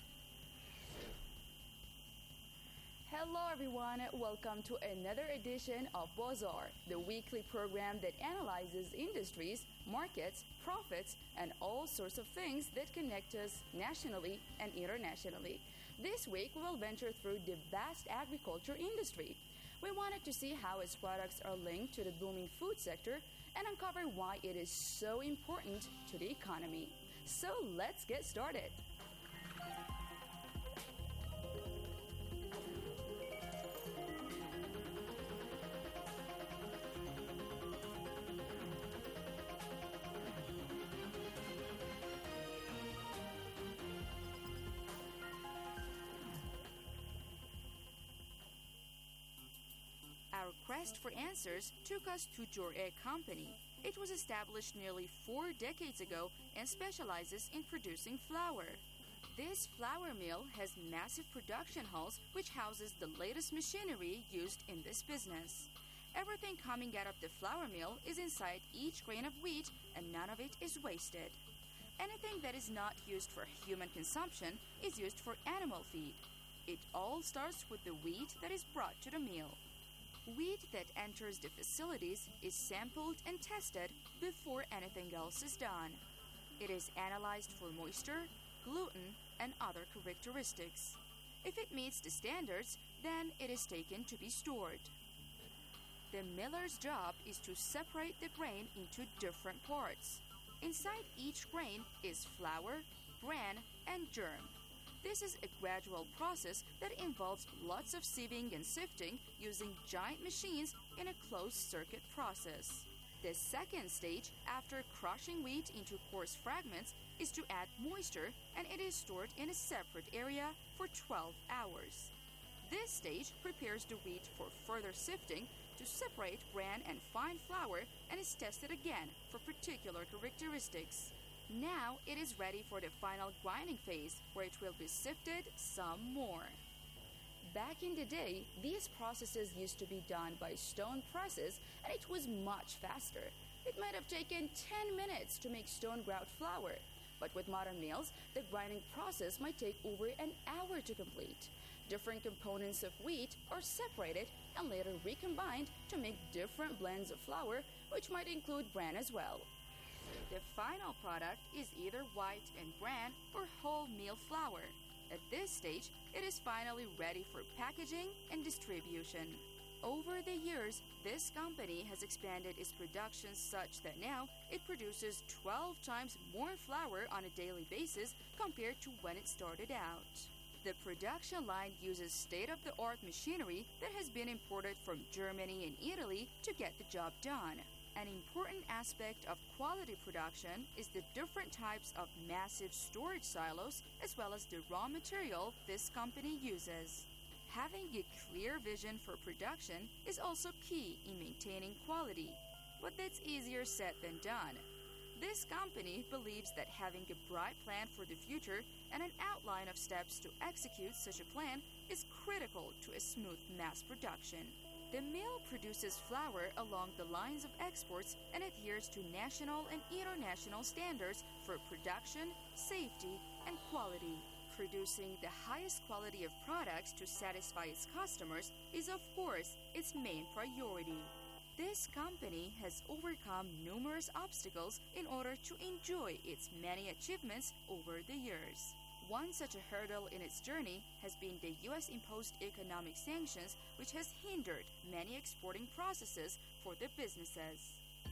Hello everyone, welcome to another edition of Bazaar, the weekly program that analyzes industries, markets, profits, and all sorts of things that connect us nationally and internationally. This week we will venture through the vast agriculture industry. We wanted to see how its products are linked to the booming food sector and uncover why it is so important to the economy. So let's get started. Our quest for answers took us to Jorex Company. It was established nearly four decades ago and specializes in producing flour. This flour mill has massive production halls which houses the latest machinery used in this business. Everything coming out of the flour mill is inside each grain of wheat and none of it is wasted. Anything that is not used for human consumption is used for animal feed. It all starts with the wheat that is brought to the mill. Wheat that enters the facilities is sampled and tested before anything else is done. It is analyzed for moisture, gluten, and other characteristics. If it meets the standards, then it is taken to be stored. The miller's job is to separate the grain into different parts. Inside each grain is flour, bran, and germ. This is a gradual process that involves lots of sieving and sifting using giant machines in a closed-circuit process. The second stage, after crushing wheat into coarse fragments, is to add moisture, and it is stored in a separate area for twelve hours. This stage prepares the wheat for further sifting to separate bran and fine flour and is tested again for particular characteristics. Now it is ready for the final grinding phase, where it will be sifted some more. Back in the day, these processes used to be done by stone presses, and it was much faster. It might have taken ten minutes to make stone grout flour, but with modern mills, the grinding process might take over an hour to complete. Different components of wheat are separated and later recombined to make different blends of flour, which might include bran as well. The final product is either white and bran or whole meal flour. At this stage, it is finally ready for packaging and distribution. Over the years, this company has expanded its production such that now it produces twelve times more flour on a daily basis compared to when it started out. The production line uses state-of-the-art machinery that has been imported from Germany and Italy to get the job done. An important aspect of quality production is the different types of massive storage silos as well as the raw material this company uses. Having a clear vision for production is also key in maintaining quality, but that's easier said than done. This company believes that having a bright plan for the future and an outline of steps to execute such a plan is critical to a smooth mass production. The mill produces flour along the lines of exports and adheres to national and international standards for production, safety, and quality. Producing the highest quality of products to satisfy its customers is, of course, its main priority. This company has overcome numerous obstacles in order to enjoy its many achievements over the years. One such a hurdle in its journey has been the U S-imposed economic sanctions, which has hindered many exporting processes for the businesses.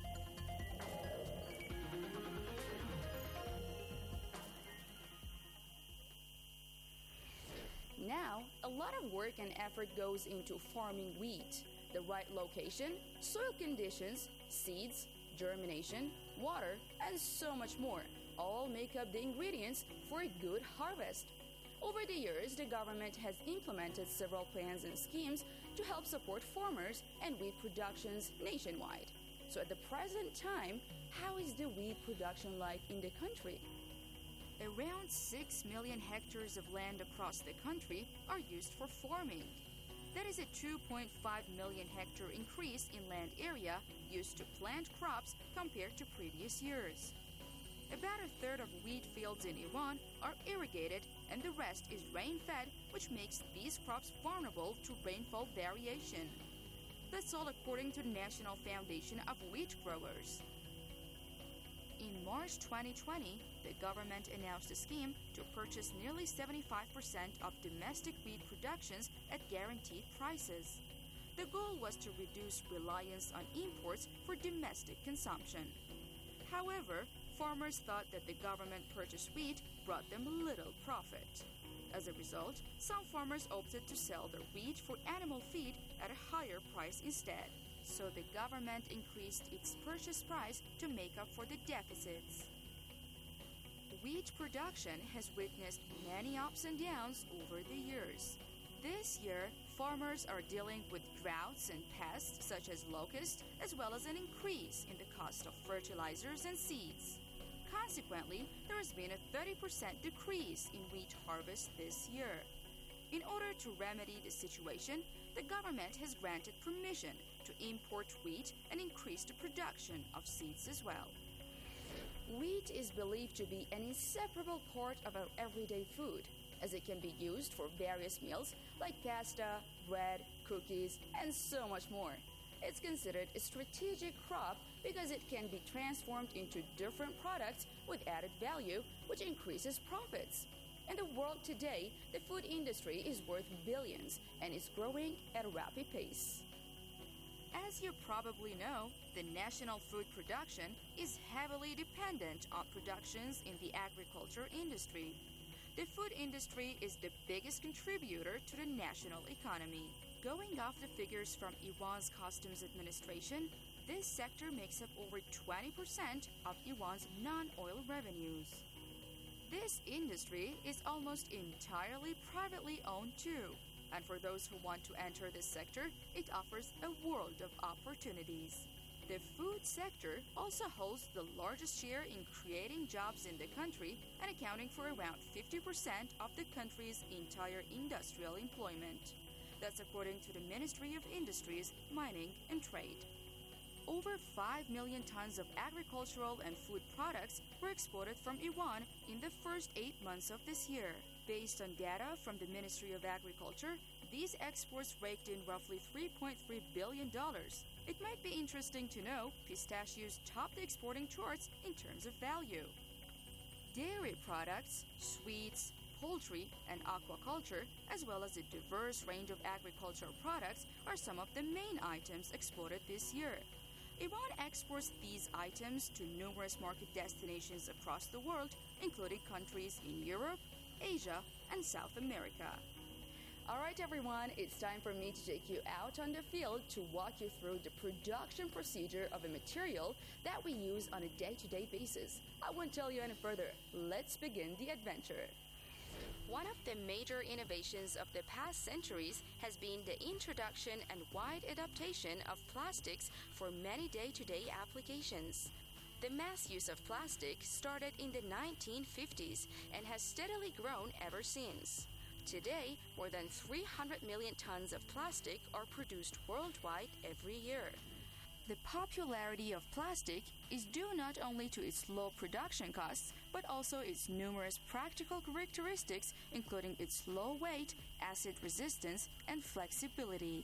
Now, a lot of work and effort goes into farming wheat. The right location, soil conditions, seeds, germination, water, and so much more. all make up the ingredients for a good harvest. Over the years, the government has implemented several plans and schemes to help support farmers and wheat productions nationwide. So at the present time, how is the wheat production like in the country? Around six million hectares of land across the country are used for farming. That is a two point five million hectare increase in land area used to plant crops compared to previous years. About a third of wheat fields in Iran are irrigated and the rest is rain-fed, which makes these crops vulnerable to rainfall variation. That's all according to the National Foundation of Wheat Growers. In March twenty twenty, the government announced a scheme to purchase nearly seventy-five percent of domestic wheat productions at guaranteed prices. The goal was to reduce reliance on imports for domestic consumption. However, farmers thought that the government-purchased wheat brought them little profit. As a result, some farmers opted to sell their wheat for animal feed at a higher price instead. So the government increased its purchase price to make up for the deficits. Wheat production has witnessed many ups and downs over the years. This year, farmers are dealing with droughts and pests such as locusts, as well as an increase in the cost of fertilizers and seeds. Consequently, there has been a thirty percent decrease in wheat harvest this year. In order to remedy the situation, the government has granted permission to import wheat and increase the production of seeds as well. Wheat is believed to be an inseparable part of our everyday food, as it can be used for various meals like pasta, bread, cookies, and so much more. It's considered a strategic crop because it can be transformed into different products with added value, which increases profits. In the world today, the food industry is worth billions and is growing at a rapid pace. As you probably know, the national food production is heavily dependent on productions in the agriculture industry. The food industry is the biggest contributor to the national economy. Going off the figures from Iran's Customs Administration, this sector makes up over twenty percent of Iran's non-oil revenues. This industry is almost entirely privately owned too, and for those who want to enter this sector, it offers a world of opportunities. The food sector also holds the largest share in creating jobs in the country and accounting for around fifty percent of the country's entire industrial employment. That's according to the Ministry of Industries, Mining and Trade. Over five million tons of agricultural and food products were exported from Iran in the first eight months of this year. Based on data from the Ministry of Agriculture, these exports raked in roughly three point three billion dollars. It might be interesting to know pistachios top the exporting charts in terms of value. Dairy products, sweets, poultry, and aquaculture, as well as a diverse range of agricultural products, are some of the main items exported this year. Iran exports these items to numerous market destinations across the world, including countries in Europe, Asia, and South America. All right, everyone, it's time for me to take you out on the field to walk you through the production procedure of a material that we use on a day-to-day basis. I won't tell you any further. Let's begin the adventure. One of the major innovations of the past centuries has been the introduction and wide adaptation of plastics for many day-to-day applications. The mass use of plastic started in the nineteen fifties and has steadily grown ever since. Today, more than three hundred million tons of plastic are produced worldwide every year. The popularity of plastic is due not only to its low production costs, but also its numerous practical characteristics, including its low weight, acid resistance, and flexibility.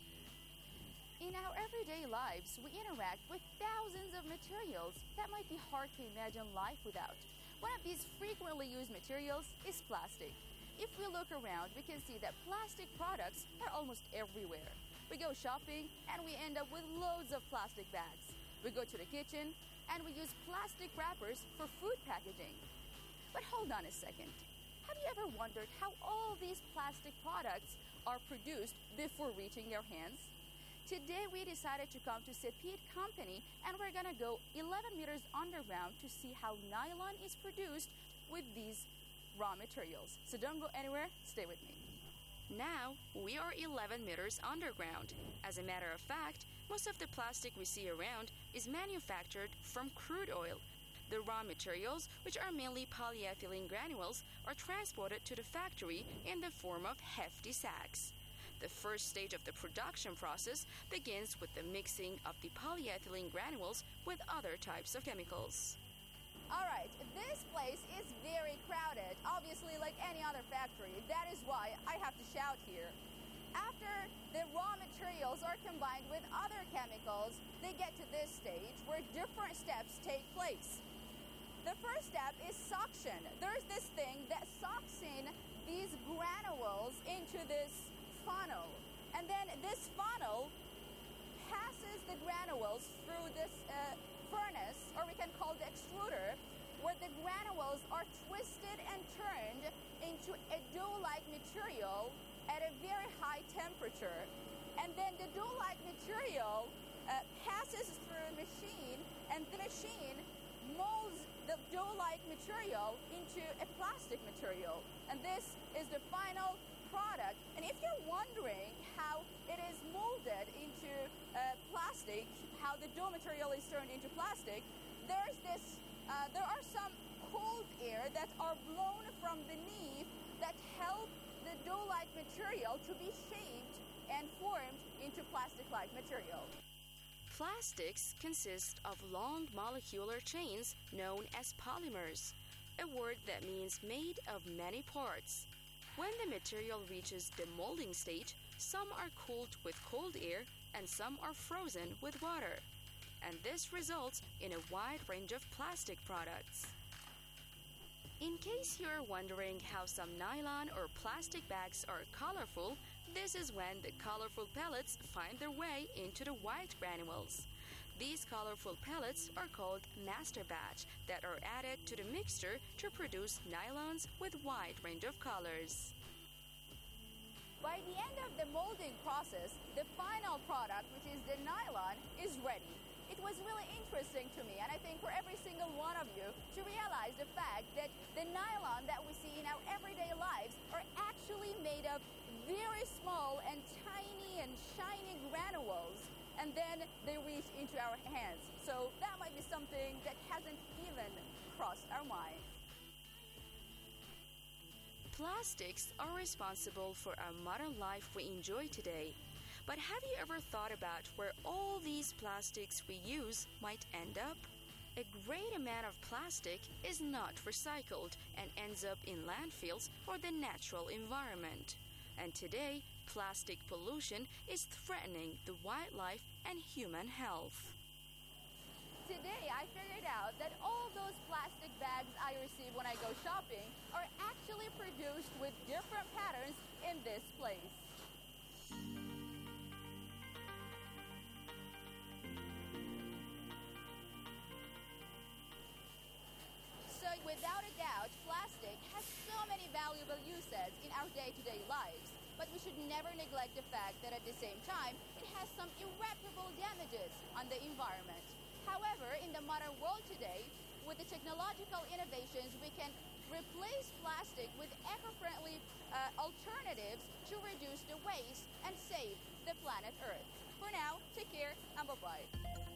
In our everyday lives, we interact with thousands of materials that might be hard to imagine life without. One of these frequently used materials is plastic. If we look around, we can see that plastic products are almost everywhere. We go shopping and we end up with loads of plastic bags. We go to the kitchen and we use plastic wrappers for food packaging. But hold on a second. Have you ever wondered how all these plastic products are produced before reaching your hands? Today we decided to come to Cepheid Company, and we're gonna go eleven meters underground to see how nylon is produced with these raw materials. So don't go anywhere, stay with me. Now we are eleven meters underground. As a matter of fact, most of the plastic we see around is manufactured from crude oil. The raw materials, which are mainly polyethylene granules, are transported to the factory in the form of hefty sacks. The first stage of the production process begins with the mixing of the polyethylene granules with other types of chemicals. All right, this place is very crowded, obviously like any other factory. That is why I have to shout here. After the raw materials are combined with other chemicals, they get to this stage where different steps take place. The first step is suction. There's this thing that sucks in these granules into this funnel. And then this funnel passes the granules through this uh, furnace, or we can call it extruder, where the granules are twisted and turned into a dough-like material at a very high temperature. And then the dough-like material uh, passes through a machine, and the machine molds the dough-like material into a plastic material. And this is the final product. And if you're wondering how it is molded into uh, plastic, how the dough material is turned into plastic, there's this, uh, there are some cold air that are blown from beneath that help the dough-like material to be shaped and formed into plastic-like material. Plastics consist of long molecular chains known as polymers, a word that means made of many parts. When the material reaches the molding stage, some are cooled with cold air and some are frozen with water. And this results in a wide range of plastic products. In case you're wondering how some nylon or plastic bags are colorful, this is when the colorful pellets find their way into the white granules. These colorful pellets are called master batch that are added to the mixture to produce nylons with wide range of colors. By the end of the molding process, the final product, which is the nylon, is ready. It was really interesting to me, and I think for every single one of you, to realize the fact that the nylon that we see in our everyday lives are actually made of very small and tiny and shiny granules, and then they reach into our hands. So that might be something that hasn't even crossed our mind. Plastics are responsible for our modern life we enjoy today. But have you ever thought about where all these plastics we use might end up? A great amount of plastic is not recycled and ends up in landfills or the natural environment. And today, plastic pollution is threatening the wildlife and human health. Today, I figured out that all those plastic bags I receive when I go shopping are actually produced with different patterns in this place. So without a doubt, plastic has so many valuable uses in our day-to-day lives. But we should never neglect the fact that at the same time, it has some irreparable damages on the environment. However, in the modern world today, with the technological innovations, we can replace plastic with eco-friendly uh, alternatives to reduce the waste and save the planet Earth. For now, take care and bye-bye.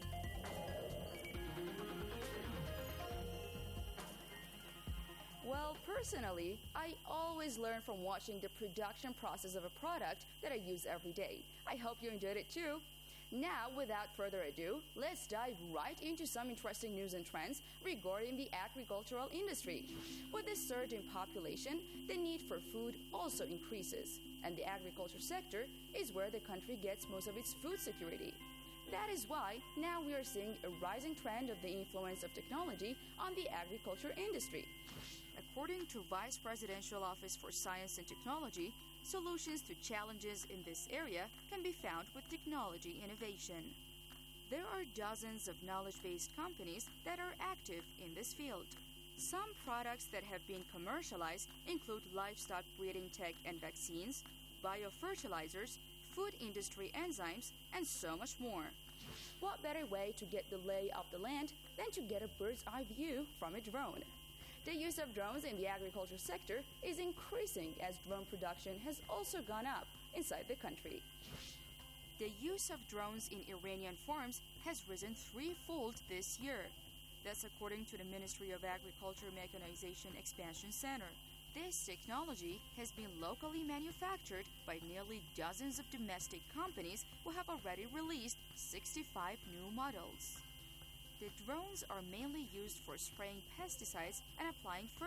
Well, personally, I always learn from watching the production process of a product that I use every day. I hope you enjoyed it too. Now, without further ado, let's dive right into some interesting news and trends regarding the agricultural industry. With the surge in population, the need for food also increases, and the agriculture sector is where the country gets most of its food security. That is why now we are seeing a rising trend of the influence of technology on the agriculture industry. According to Vice Presidential Office for Science and Technology, solutions to challenges in this area can be found with technology innovation. There are dozens of knowledge-based companies that are active in this field. Some products that have been commercialized include livestock breeding tech and vaccines, biofertilizers, food industry enzymes, and so much more. What better way to get the lay of the land than to get a bird's eye view from a drone? The use of drones in the agriculture sector is increasing as drone production has also gone up inside the country. The use of drones in Iranian farms has risen threefold this year. That's according to the Ministry of Agriculture Mechanization Expansion Center. This technology has been locally manufactured by nearly dozens of domestic companies who have already released sixty-five new models. The drones are mainly used for spraying pesticides and applying fertilizers.